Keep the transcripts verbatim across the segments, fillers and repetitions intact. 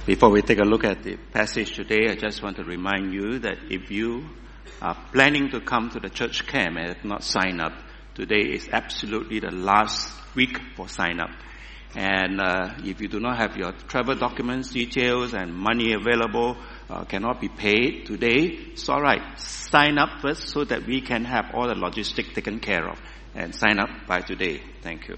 Before we take a look at the passage today, I just want to remind you that if you are planning to come to the church camp and have not signed up, today is absolutely the last week for sign up. And uh, if you do not have your travel documents, details, and money available, uh, cannot be paid today, it's all right. Sign up first so that we can have all the logistics taken care of. And sign up by today. Thank you.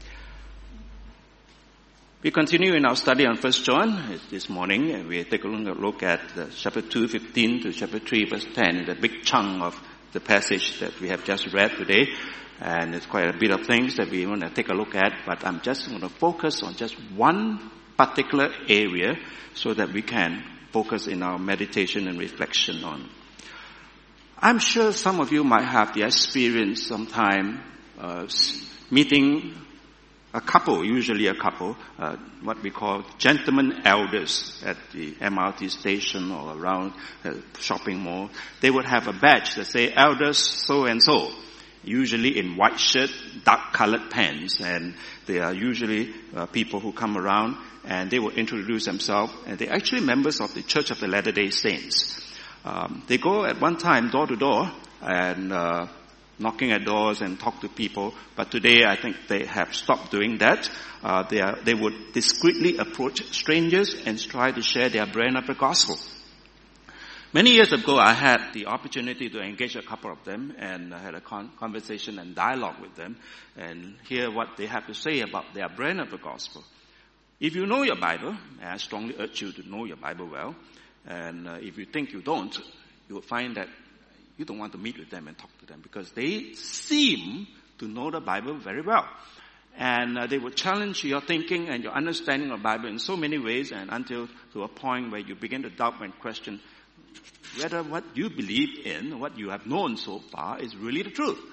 We continue in our study on First John this morning, and we take a look at chapter two, fifteen to chapter three, verse ten, the big chunk of the passage that we have just read today. And it's quite a bit of things that we want to take a look at, but I'm just going to focus on just one particular area so that we can focus in our meditation and reflection on. I'm sure some of you might have the experience sometime uh, meeting a couple, usually a couple, uh, what we call gentlemen elders at the M R T station or around the shopping mall. They would have a badge that say elders so and so, usually in white shirt, dark colored pants, and they are usually uh, people who come around and they will introduce themselves, and they're actually members of the Church of the Latter-day Saints. Um, they go at one time door to door and uh, knocking at doors and talk to people, but today I think they have stopped doing that. Uh, they are, they would discreetly approach strangers and try to share their brand of the gospel. Many years ago, I had the opportunity to engage a couple of them, and I had a con- conversation and dialogue with them and hear what they have to say about their brand of the gospel. If you know your Bible, and I strongly urge you to know your Bible well, and uh, if you think you don't, you will find that you don't want to meet with them and talk to them because they seem to know the Bible very well. And uh, they will challenge your thinking and your understanding of the Bible in so many ways, and until to a point where you begin to doubt and question whether what you believe in, what you have known so far, is really the truth.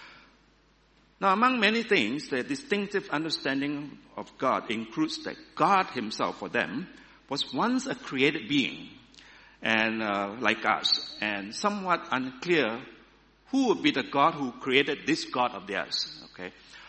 Now, among many things, the distinctive understanding of God includes that God himself, for them, was once a created being, and uh, like us, and somewhat unclear who would be the God who created this God of theirs, okay?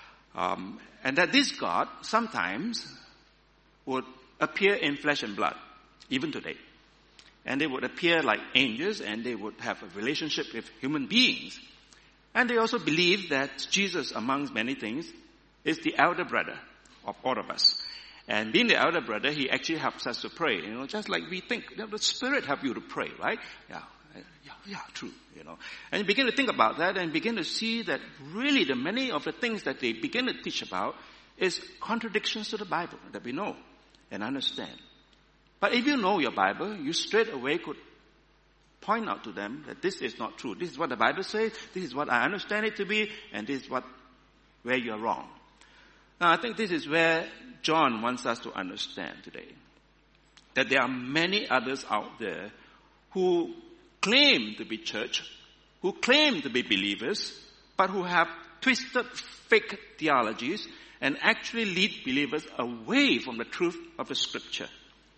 Um, and that this God sometimes would appear in flesh and blood, even today. And they would appear like angels, and they would have a relationship with human beings. And they also believe that Jesus, amongst many things, is the elder brother of all of us. And being the elder brother, he actually helps us to pray. You know, just like we think, you know, the Spirit helps you to pray, right? Yeah, yeah, yeah, true. You know, and you begin to think about that, and begin to see that really the many of the things that they begin to teach about is contradictions to the Bible that we know and understand. But if you know your Bible, you straight away could point out to them that this is not true. This is what the Bible says. This is what I understand it to be, and this is what where you are wrong. Now, I think this is where John wants us to understand today, that there are many others out there who claim to be church, who claim to be believers, but who have twisted fake theologies and actually lead believers away from the truth of the Scripture.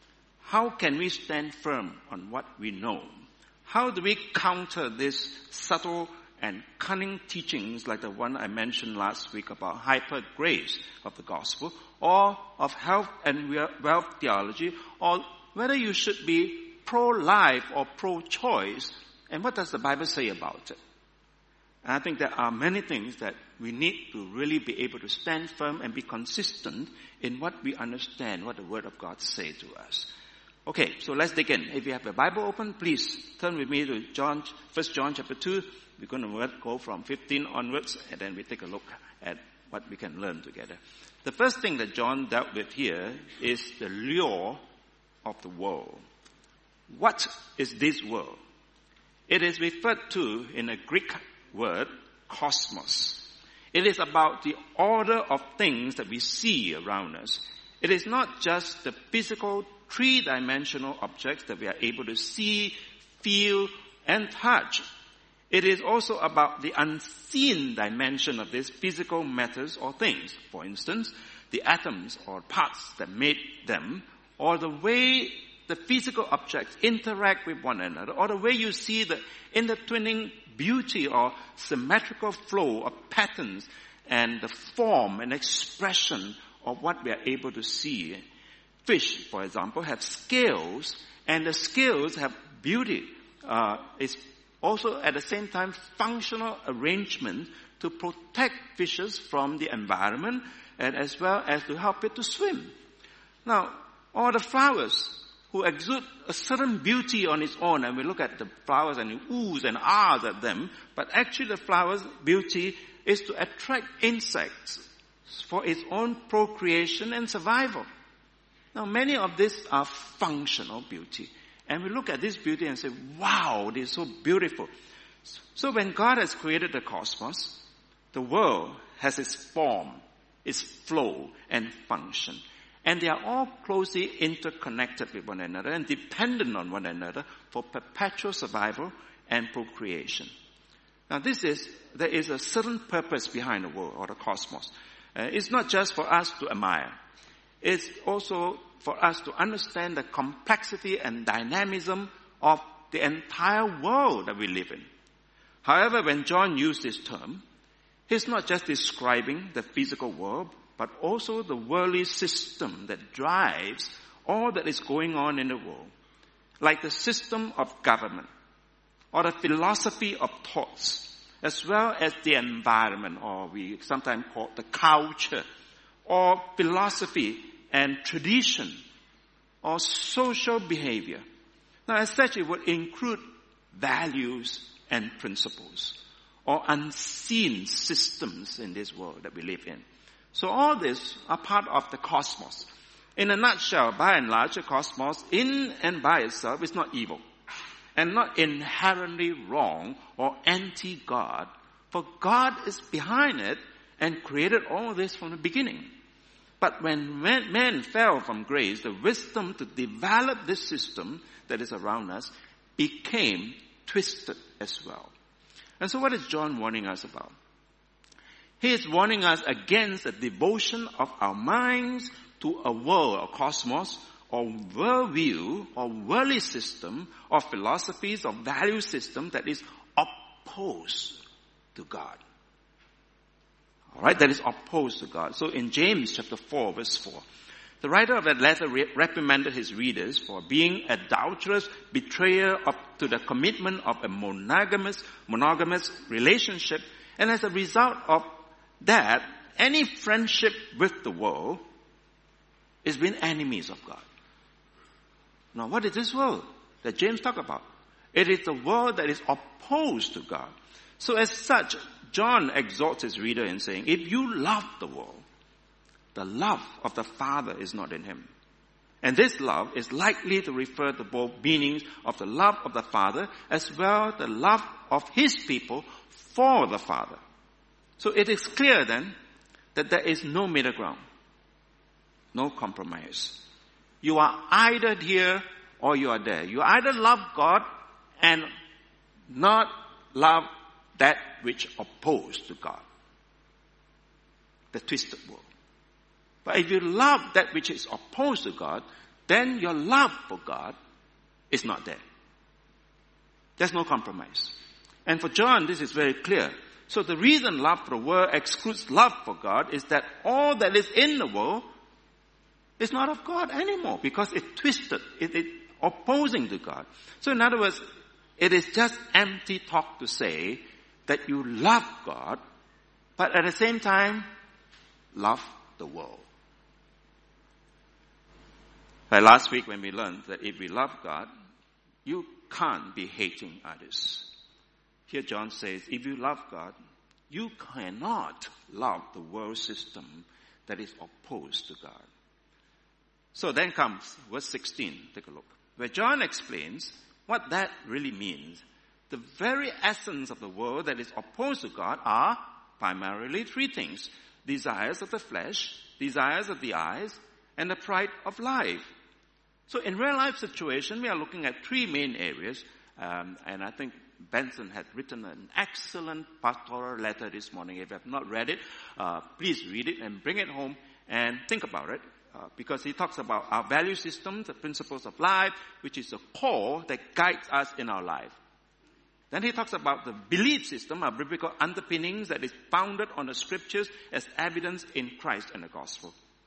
How can we stand firm on what we know? How do we counter these subtle and cunning teachings like the one I mentioned last week about hyper grace of the gospel, or of health and wealth theology, or whether you should be pro-life or pro-choice, and what does the Bible say about it? And I think there are many things that we need to really be able to stand firm and be consistent in what we understand, what the Word of God says to us. Okay, so let's dig in. If you have the Bible open, please turn with me to John, First John chapter two. We're going to go from fifteen onwards, and then we take a look at what we can learn together. The first thing that John dealt with here is the lure of the world. What is this world? It is referred to in a Greek word, cosmos. It is about the order of things that we see around us. It is not just the physical three-dimensional objects that we are able to see, feel, and touch. It is also about the unseen dimension of these physical matters or things. For instance, the atoms or parts that made them, or the way the physical objects interact with one another, or the way you see the intertwining beauty or symmetrical flow of patterns and the form and expression of what we are able to see. fish, for example, have scales, and the scales have beauty. Uh, it's also at the same time functional arrangement to protect fishes from the environment and as well as to help it to swim. Now, all the flowers who exude a certain beauty on its own, and we look at the flowers and we oohs and ahs at them, but actually the flowers' beauty is to attract insects for its own procreation and survival. Now, many of these are functional beauty. And we look at this beauty and say, wow, it is so beautiful. So when God has created the cosmos, the world has its form, its flow and function. And they are all closely interconnected with one another and dependent on one another for perpetual survival and procreation. Now this is, there is a certain purpose behind the world or the cosmos. Uh, it's not just for us to admire. It's also for us to understand the complexity and dynamism of the entire world that we live in. However, when John used this term, he's not just describing the physical world, but also the worldly system that drives all that is going on in the world, like the system of government, or the philosophy of thoughts, as well as the environment, or we sometimes call the culture, or philosophy and tradition, or social behavior. Now, as such, it would include values and principles, or unseen systems in this world that we live in. So all this are part of the cosmos. In a nutshell, by and large, the cosmos in and by itself is not evil, and not inherently wrong or anti-God, for God is behind it and created all this from the beginning. But when man, man fell from grace, the wisdom to develop this system that is around us became twisted as well. And so what is John warning us about? He is warning us against the devotion of our minds to a world, or cosmos, or worldview, or worldly system, or philosophies, or value system that is opposed to God. Alright, that is opposed to God. So in James chapter four, verse four, the writer of that letter re- reprimanded his readers for being adulterous, betrayer of, to the commitment of a monogamous, monogamous relationship, and as a result of that, any friendship with the world is being enemies of God. Now, what is this world that James talk about? It is the world that is opposed to God. So as such, John exhorts his reader in saying, if you love the world, the love of the Father is not in him. And this love is likely to refer to both meanings of the love of the Father as well as the love of his people for the Father. So it is clear then that there is no middle ground, no compromise. You are either here or you are there. You either love God and not love that which opposed to God, the twisted world. But if you love that which is opposed to God, then your love for God is not there. There's no compromise. And for John, this is very clear. So the reason love for the world excludes love for God is that all that is in the world is not of God anymore, because it's twisted, it is opposing to God. So in other words, it is just empty talk to say that you love God, but at the same time, love the world. Like last week when we learned that if we love God, you can't be hating others. Here John says, if you love God, you cannot love the world system that is opposed to God. So then comes verse sixteen, take a look, where John explains what that really means. The very essence of the world that is opposed to God are primarily three things: desires of the flesh, desires of the eyes, and the pride of life. So in real life situation, we are looking at three main areas, um, and I think Benson had written an excellent pastoral letter this morning. If you have not read it, uh, please read it and bring it home and think about it. Uh, because he talks about our value system, the principles of life, which is the core that guides us in our life. Then he talks about the belief system, our biblical underpinnings that is founded on the scriptures as evidence in Christ and the gospel.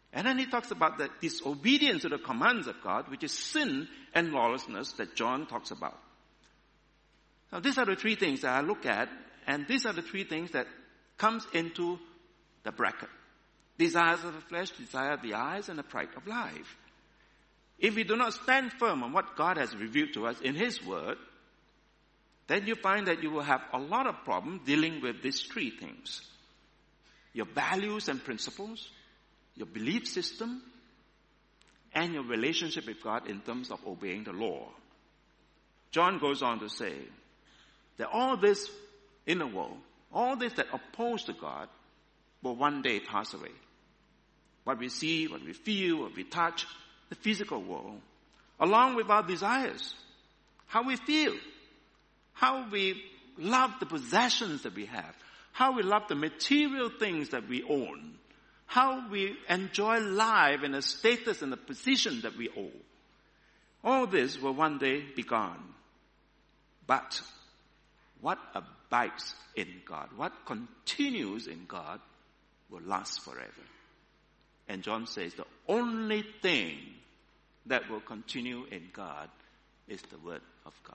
And then he talks about the disobedience to the commands of God, which is sin and lawlessness that John talks about. Now these are the three things that I look at, and these are the three things that comes into the bracket. Desires of the flesh, desire of the eyes, and the pride of life. If we do not stand firm on what God has revealed to us in His Word, then you find that you will have a lot of problems dealing with these three things. Your values and principles, your belief system, and your relationship with God in terms of obeying the law. John goes on to say that all this in the world, all this that oppose to God, will one day pass away. What we see, what we feel, what we touch, the physical world, along with our desires, how we feel, how we love the possessions that we have, how we love the material things that we own, how we enjoy life and the status and the position that we own. All this will one day be gone. But what abides in God, what continues in God, will last forever. And John says the only thing that will continue in God is the Word of God.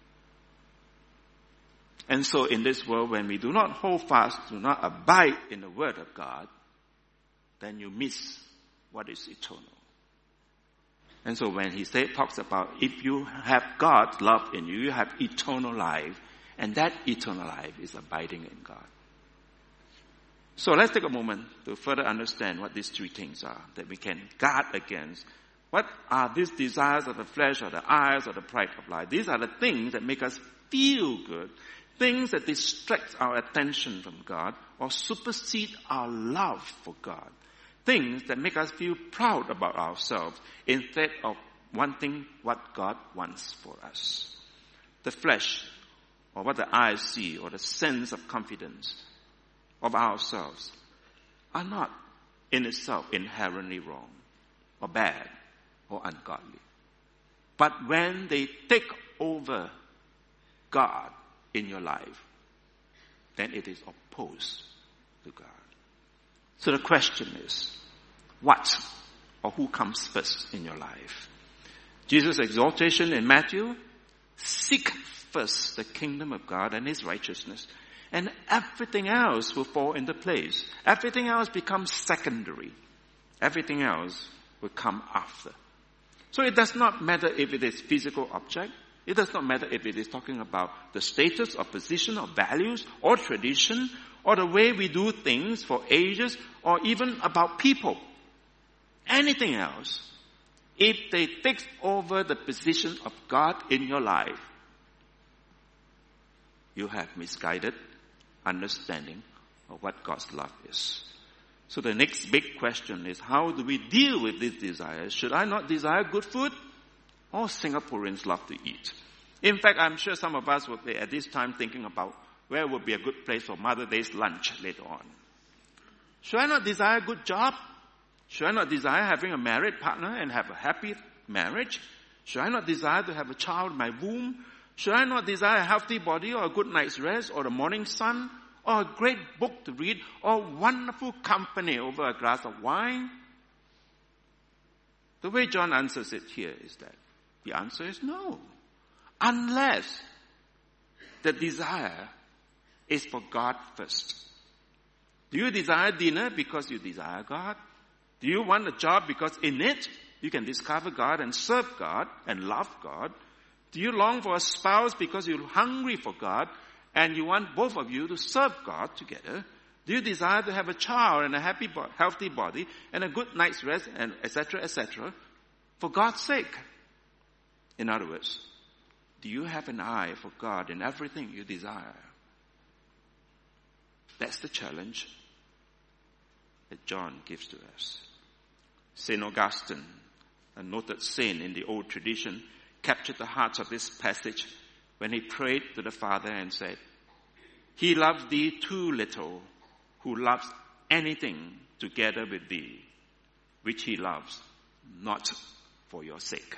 And so in this world, when we do not hold fast, do not abide in the Word of God, then you miss what is eternal. And so when he say, talks about if you have God's love in you, you have eternal life, and that eternal life is abiding in God. So let's take a moment to further understand what these three things are that we can guard against. What are these desires of the flesh or the eyes or the pride of life? These are the things that make us feel good, things that distract our attention from God or supersede our love for God, things that make us feel proud about ourselves instead of wanting what God wants for us. The flesh, or what the eyes see, or the sense of confidence of ourselves are not in itself inherently wrong or bad or ungodly. But when they take over God in your life, then it is opposed to God. So the question is, what or who comes first in your life? Jesus' exhortation in Matthew, seek first the kingdom of God and His righteousness, and everything else will fall into place. Everything else becomes secondary. Everything else will come after. So it does not matter if it is physical object. It does not matter if it is talking about the status or position or values or tradition or the way we do things for ages or even about people. Anything else, if they take over the position of God in your life, you have misguided understanding of what God's love is. So the next big question is, how do we deal with these desires? Should I not desire good food? All Singaporeans love to eat. In fact, I'm sure some of us will be at this time thinking about where would be a good place for Mother's Day's lunch later on. Should I not desire a good job? Should I not desire having a married partner and have a happy marriage? Should I not desire to have a child in my womb? Should I not desire a healthy body or a good night's rest or the morning sun or a great book to read or wonderful company over a glass of wine? The way John answers it here is that the answer is no. Unless the desire is for God first. Do you desire dinner because you desire God? Do you want a job because in it you can discover God and serve God and love God? Do you long for a spouse because you're hungry for God and you want both of you to serve God together? Do you desire to have a child and a happy, healthy body and a good night's rest and et cetera, et cetera for God's sake? In other words, do you have an eye for God in everything you desire? That's the challenge that John gives to us. Saint Augustine, a noted saint in the old tradition, captured the heart of this passage when he prayed to the Father and said, He loves thee too little, who loves anything together with thee, which he loves not for your sake.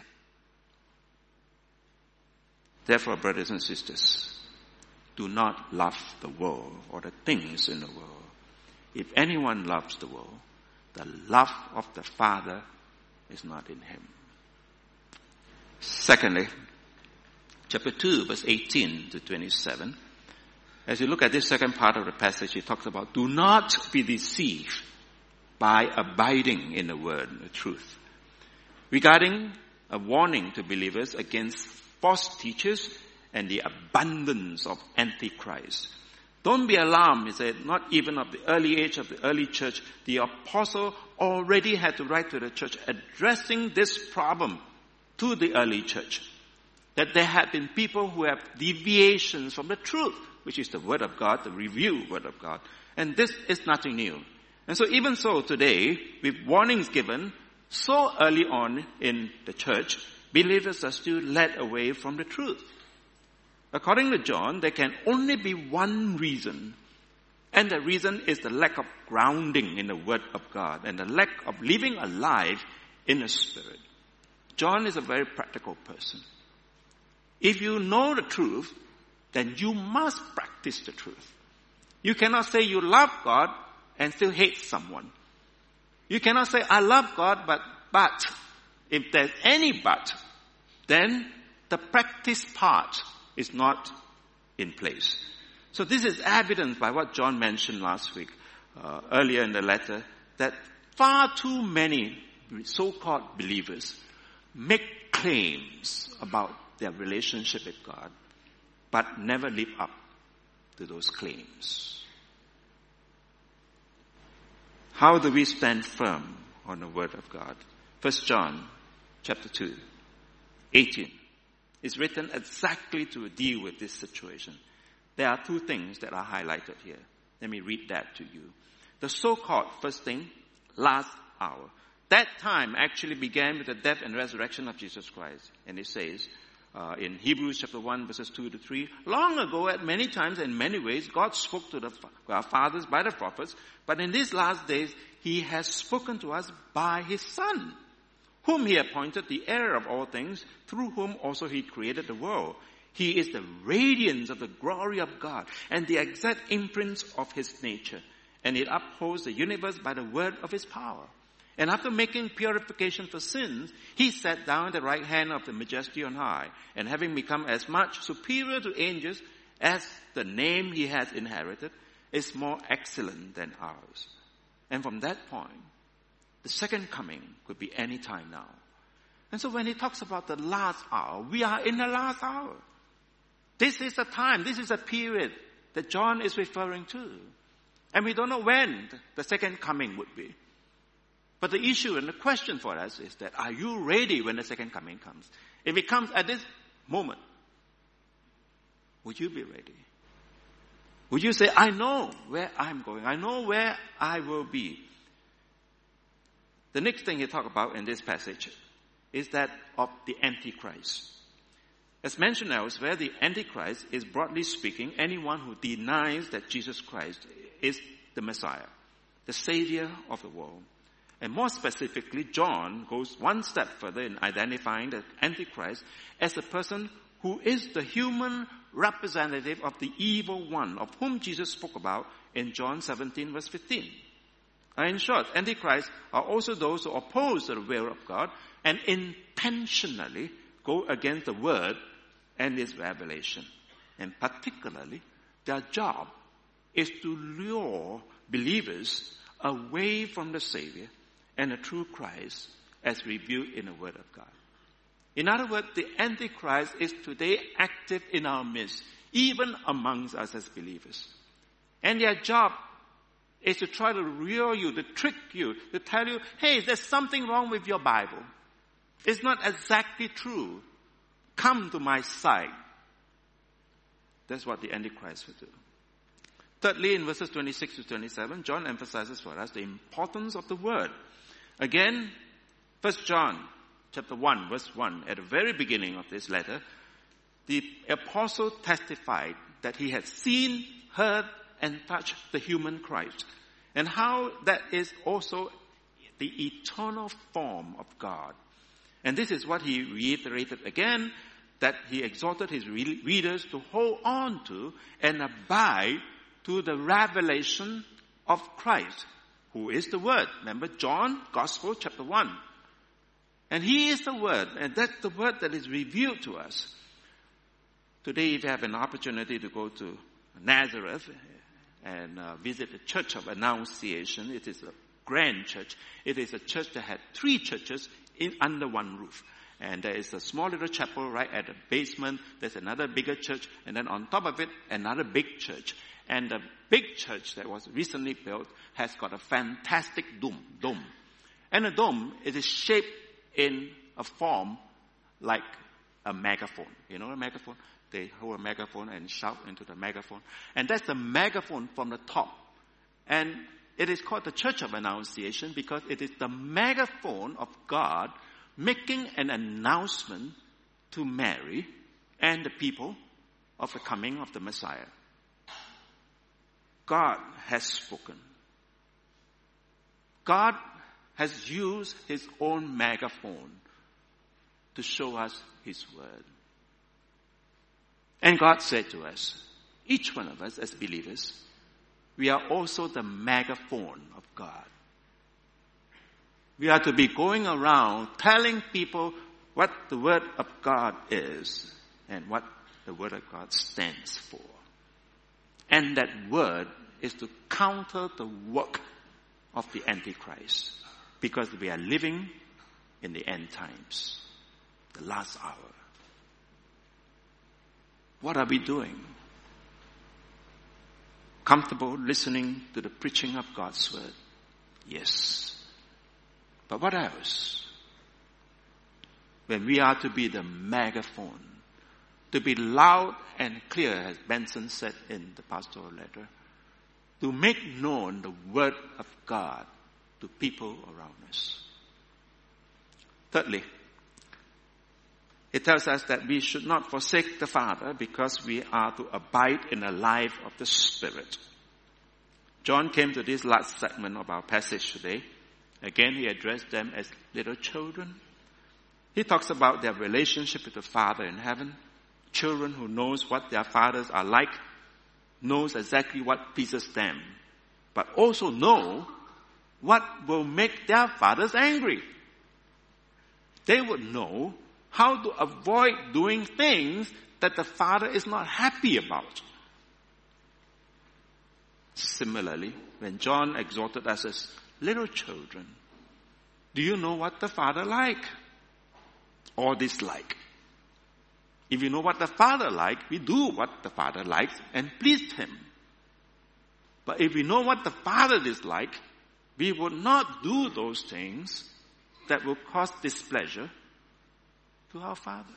Therefore, brothers and sisters, do not love the world or the things in the world. If anyone loves the world, the love of the Father is not in him. Secondly, chapter two, verse eighteen to twenty-seven. As you look at this second part of the passage, he talks about, do not be deceived by abiding in the word, the truth. Regarding a warning to believers against false teachers and the abundance of antichrist. Don't be alarmed, he said, not even of the early age of the early church. The apostle already had to write to the church addressing this problem to the early church. That there had been people who have deviations from the truth, which is the word of God, the revealed word of God. And this is nothing new. And so even so today, with warnings given so early on in the church, believers are still led away from the truth. According to John, there can only be one reason. And the reason is the lack of grounding in the word of God and the lack of living a life in the Spirit. John is a very practical person. If you know the truth, then you must practice the truth. You cannot say you love God and still hate someone. You cannot say, I love God, but, but, if there's any but, then the practice part is not in place. So this is evidenced by what John mentioned last week, uh, earlier in the letter, that far too many so-called believers make claims about their relationship with God, but never live up to those claims. How do we stand firm on the word of God? First John chapter two, eighteen. Is written exactly to deal with this situation. There are two things that are highlighted here. Let me read that to you. The so-called first thing, last hour. That time actually began with the death and resurrection of Jesus Christ. And it says uh, in Hebrews chapter one, verses two to three, long ago, at many times and many ways, God spoke to the, our fathers by the prophets, but in these last days, he has spoken to us by his Son, whom he appointed the heir of all things, through whom also he created the world. He is the radiance of the glory of God and the exact imprint of his nature. And it upholds the universe by the word of his power. And after making purification for sins, he sat down at the right hand of the Majesty on high. And having become as much superior to angels as the name he has inherited is more excellent than ours. And from that point, the second coming could be any time now. And so when he talks about the last hour, we are in the last hour. This is a time, this is a period that John is referring to. And we don't know when the second coming would be. But the issue and the question for us is that, are you ready when the second coming comes? If it comes at this moment, would you be ready? Would you say, I know where I'm going. I know where I will be. The next thing he talks about in this passage is that of the Antichrist. As mentioned elsewhere, the Antichrist is, broadly speaking, anyone who denies that Jesus Christ is the Messiah, the Savior of the world. And more specifically, John goes one step further in identifying the Antichrist as a person who is the human representative of the evil one, of whom Jesus spoke about in John seventeen, verse fifteen. In short, Antichrists are also those who oppose the will of God and intentionally go against the word and its revelation. And particularly, their job is to lure believers away from the Savior and the true Christ as revealed in the Word of God. In other words, the Antichrist is today active in our midst, even amongst us as believers. And their job is to try to lure you, to trick you, to tell you, hey, there's something wrong with your Bible. It's not exactly true. Come to my side. That's what the Antichrist will do. Thirdly, in verses twenty-six to twenty-seven, John emphasizes for us the importance of the word. Again, First John chapter one, verse one, at the very beginning of this letter, the apostle testified that he had seen, heard, and touched the human Christ, and how that is also the eternal form of God. And this is what he reiterated again, that he exhorted his readers to hold on to and abide to the revelation of Christ, who is the Word. Remember John, Gospel, chapter one. And He is the Word, and that's the Word that is revealed to us. Today, if you have an opportunity to go to Nazareth and uh, visit the Church of Annunciation, it is a grand church. It is a church that had three churches in under one roof. And there is a small little chapel right at the basement. There's another bigger church. And then on top of it, another big church. And the big church that was recently built has got a fantastic dome. dome. And the dome, it is shaped in a form like a megaphone. You know a megaphone? They hold a megaphone and shout into the megaphone. And that's the megaphone from the top. And it is called the Church of Annunciation because it is the megaphone of God making an announcement to Mary and the people of the coming of the Messiah. God has spoken. God has used His own megaphone to show us His word. And God said to us, each one of us as believers, we are also the megaphone of God. We are to be going around telling people what the Word of God is and what the Word of God stands for. And that word is to counter the work of the Antichrist, because we are living in the end times, the last hour. What are we doing? Comfortable listening to the preaching of God's word? Yes. But what else? When we are to be the megaphone, to be loud and clear, as Benson said in the pastoral letter, to make known the word of God to people around us. Thirdly, it tells us that we should not forsake the Father because we are to abide in the life of the Spirit. John came to this last segment of our passage today. Again, he addressed them as little children. He talks about their relationship with the Father in heaven. Children who knows what their fathers are like, knows exactly what pleases them, but also know what will make their fathers angry. They would know how to avoid doing things that the Father is not happy about. Similarly, when John exhorted us as little children, do you know what the Father like or dislike? If you know what the Father likes, we do what the Father likes and pleased Him. But if we know what the Father dislikes, we would not do those things that will cause displeasure to our Father.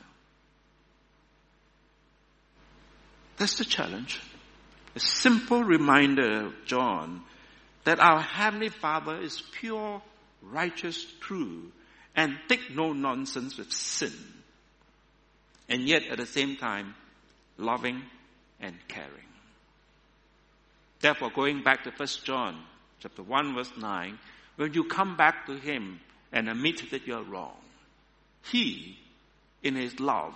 That's the challenge. A simple reminder of John that our Heavenly Father is pure, righteous, true, and take no nonsense with sin. And yet at the same time, loving and caring. Therefore, going back to First John chapter one verse nine, when you come back to Him and admit that you're wrong, He, in His love,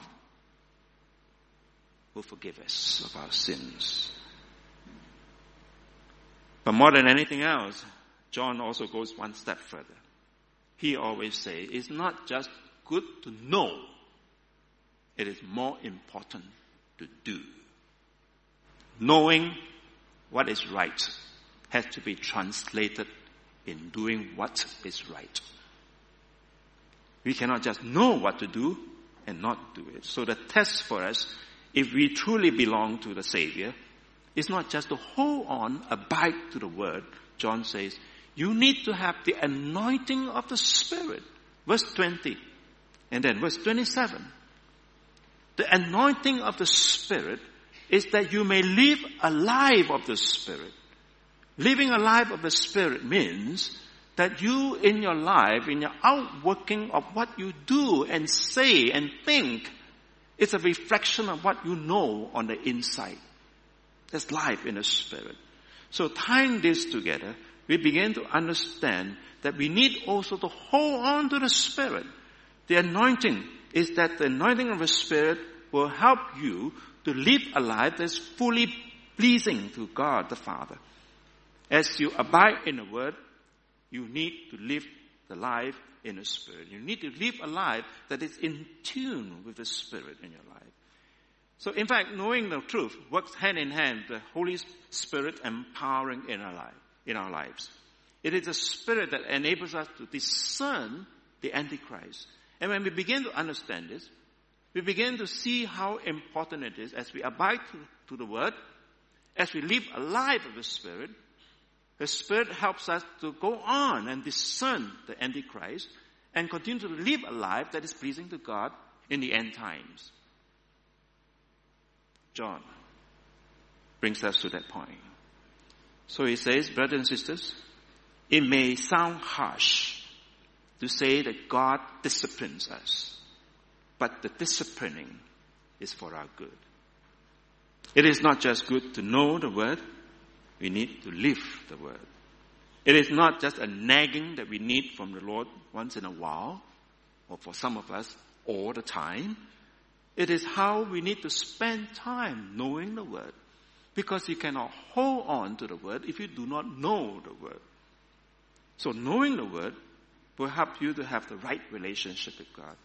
will forgive us of our sins. But more than anything else, John also goes one step further. He always says, it's not just good to know, it is more important to do. Knowing what is right has to be translated in doing what is right. We cannot just know what to do and not do it. So the test for us, if we truly belong to the Savior, is not just to hold on, abide to the Word. John says, you need to have the anointing of the Spirit. Verse twenty. And then verse twenty-seven. The anointing of the Spirit is that you may live a life of the Spirit. Living a life of the Spirit means that you in your life, in your outworking of what you do and say and think, it's a reflection of what you know on the inside. There's life in the Spirit. So tying this together, we begin to understand that we need also to hold on to the Spirit. The anointing is that the anointing of the Spirit will help you to live a life that's fully pleasing to God the Father. As you abide in the Word, you need to live the life in the Spirit. You need to live a life that is in tune with the Spirit in your life. So in fact, knowing the truth works hand in hand with the Holy Spirit empowering in our life, in our lives. It is the Spirit that enables us to discern the Antichrist. And when we begin to understand this, we begin to see how important it is as we abide to, to the Word, as we live a life of the Spirit. The Spirit helps us to go on and discern the Antichrist and continue to live a life that is pleasing to God in the end times. John brings us to that point. So he says, brothers and sisters, it may sound harsh to say that God disciplines us, but the disciplining is for our good. It is not just good to know the Word, we need to live the Word. It is not just a nagging that we need from the Lord once in a while, or for some of us, all the time. It is how we need to spend time knowing the Word. Because you cannot hold on to the Word if you do not know the Word. So knowing the Word will help you to have the right relationship with God.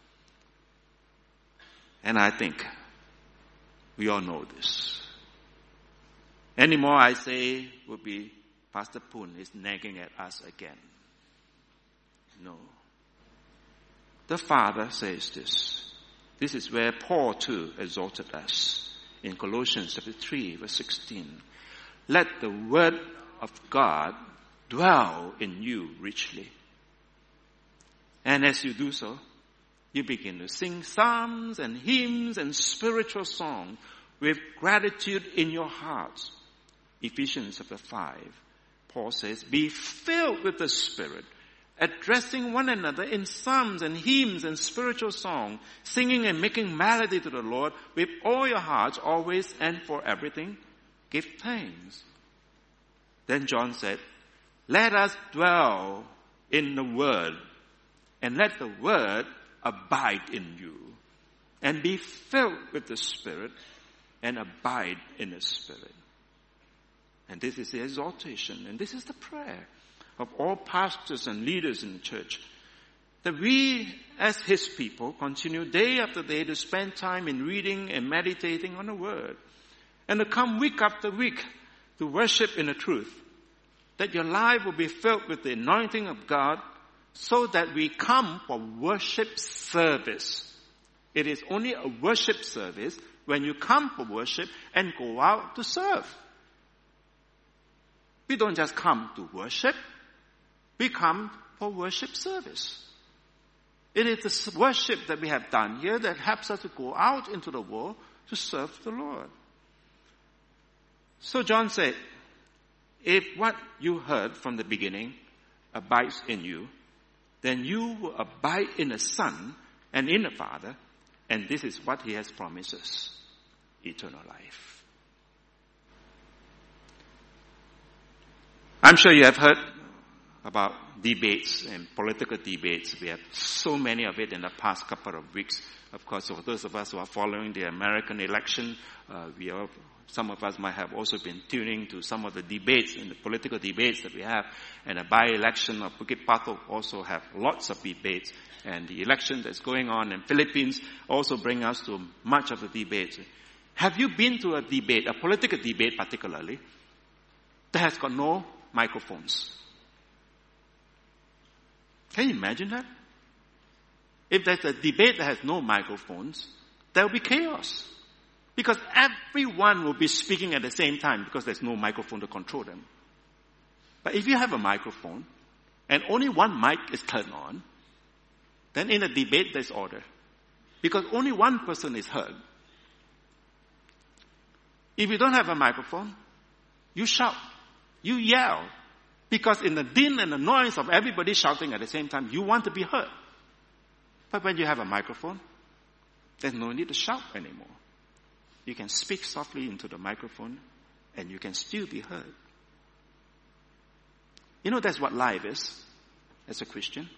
And I think we all know this. Any more I say would be Pastor Poon is nagging at us again. No. The Father says this. This is where Paul too exhorted us in Colossians chapter three verse sixteen. Let the word of God dwell in you richly. And as you do so, you begin to sing psalms and hymns and spiritual songs with gratitude in your hearts. Ephesians chapter five, Paul says, be filled with the Spirit, addressing one another in psalms and hymns and spiritual songs, singing and making melody to the Lord with all your hearts, always and for everything. Give thanks. Then John said, let us dwell in the Word, and let the Word abide in you, and be filled with the Spirit, and abide in the Spirit. And this is the exhortation, and this is the prayer of all pastors and leaders in the church, that we as His people continue day after day to spend time in reading and meditating on the Word, and to come week after week to worship in the truth, that your life will be filled with the anointing of God, so that we come for worship service. It is only a worship service when you come for worship and go out to serve. We don't just come to worship. We come for worship service. It is the worship that we have done here that helps us to go out into the world to serve the Lord. So John said, if what you heard from the beginning abides in you, then you will abide in the Son and in the Father, and this is what He has promised us, eternal life. I'm sure you have heard about debates and political debates. We have so many of it in the past couple of weeks. Of course, for those of us who are following the American election, uh, we are, some of us might have also been tuning to some of the debates and the political debates that we have. And the by-election of Bukit Batok also have lots of debates. And the election that's going on in Philippines also bring us to much of the debates. Have you been to a debate, a political debate particularly, that has got no microphones? Can you imagine that? If there's a debate that has no microphones, there will be chaos. Because everyone will be speaking at the same time because there's no microphone to control them. But if you have a microphone and only one mic is turned on, then in a debate there's order. Because only one person is heard. If you don't have a microphone, you shout, you yell. Because in the din and the noise of everybody shouting at the same time, you want to be heard. But when you have a microphone, there's no need to shout anymore. You can speak softly into the microphone and you can still be heard. You know, that's what life is as a Christian.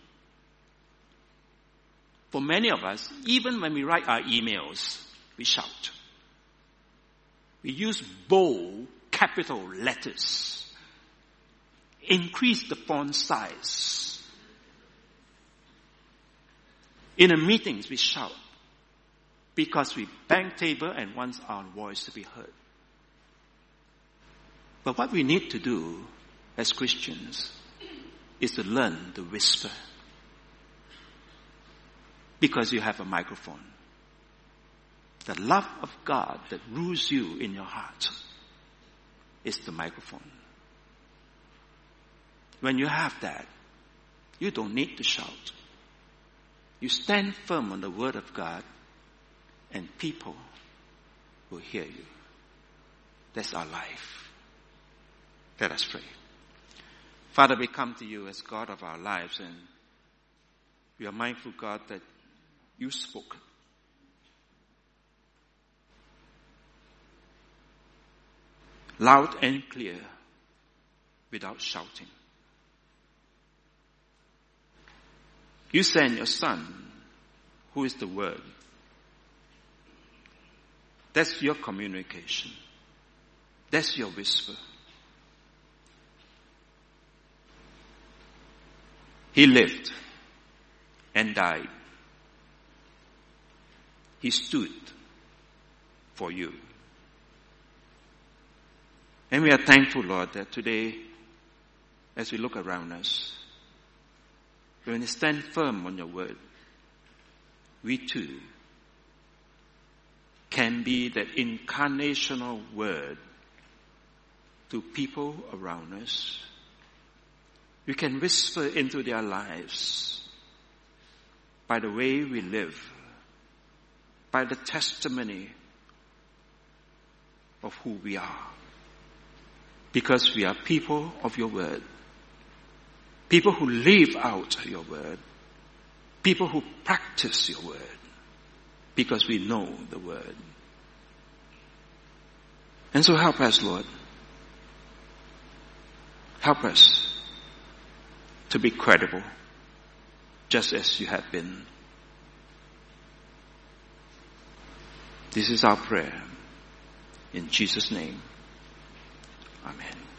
For many of us, even when we write our emails, we shout. We use bold, capital letters. increase the font size. In the meetings, we shout because we bang table and want our voice to be heard. But what we need to do as Christians is to learn to whisper. Because you have a microphone. The love of God that rules you in your heart is the microphone. When you have that, you don't need to shout. You stand firm on the word of God and people will hear you. That's our life. Let us pray. Father, we come to you as God of our lives, and we are mindful, God, that you spoke. Loud and clear, without shouting. You sent your Son, who is the Word. That's your communication. That's your whisper. He lived and died. He stood for you. And we are thankful, Lord, that today, as we look around us, when we stand firm on your word, we too can be that incarnational word to people around us. We can whisper into their lives by the way we live, by the testimony of who we are. Because we are people of your word. People who live out your word. People who practice your word. Because we know the word. And so help us, Lord. Help us to be credible, just as you have been. This is our prayer. In Jesus' name. Amen.